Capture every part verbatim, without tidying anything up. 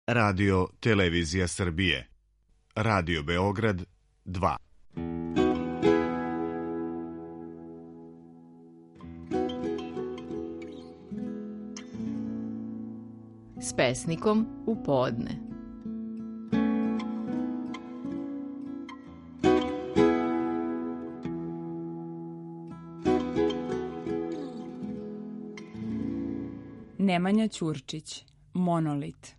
Radio Televizija Srbije. Radio Beograd dva. S pesnikom u podne. Nemanja Ćurčić, Monolit.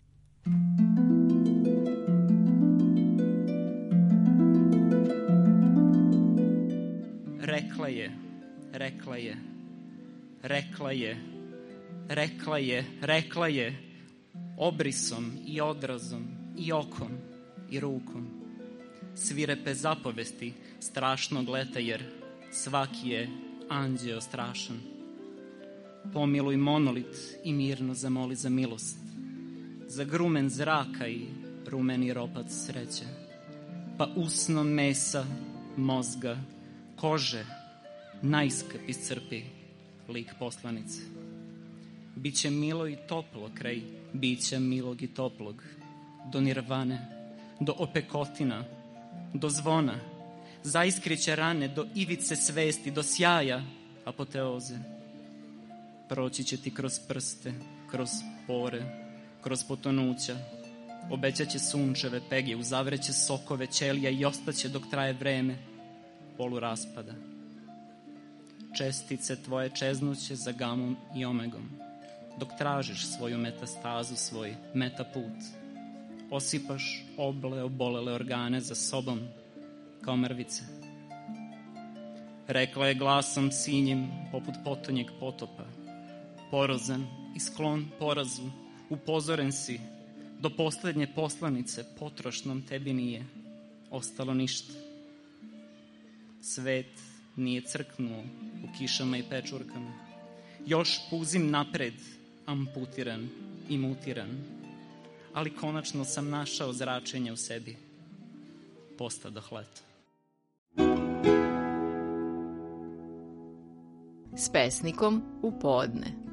Rekla je, rekla je, rekla je, rekla je, rekla je, obrisom i odrazom i okom i rukom. Svirepe zapovesti strašnog leta, jer svaki je anđeo strašan. Pomiluj monolit i mirno zamoli za milost, za grumen zraka i rumeni ropac sreće, pa usno mesa, mozga, kože, najskap iscrpi lik poslanice. Biće milo i toplo kraj bića milog i toplog, do nirvane, do opekotina, do zvona, zaiskriće rane, do ivice svesti, do sjaja apoteoze. Proći će ti kroz prste, kroz pore, kroz potonuća, obećaće sunčeve pege, uzavreće sokove ćelija i ostaće dok traje vreme polu raspada. Čestice tvoje čeznuće za gamom i omegom, dok tražiš svoju metastazu, svoj metaput. Osipaš oble, obolele organe za sobom kao mrvice. Rekla je glasom sinjim poput potonjeg potopa, porozan i sklon porazu, upozoren si, do poslednje poslanice potrošnom tebi nije ostalo ništa. Svet nije crknuo u kišama i pečurkama, još puzim napred, amputiran i mutiran, ali konačno sam našao zračenje u sebi, postadoh leto. S pesnikom u podne.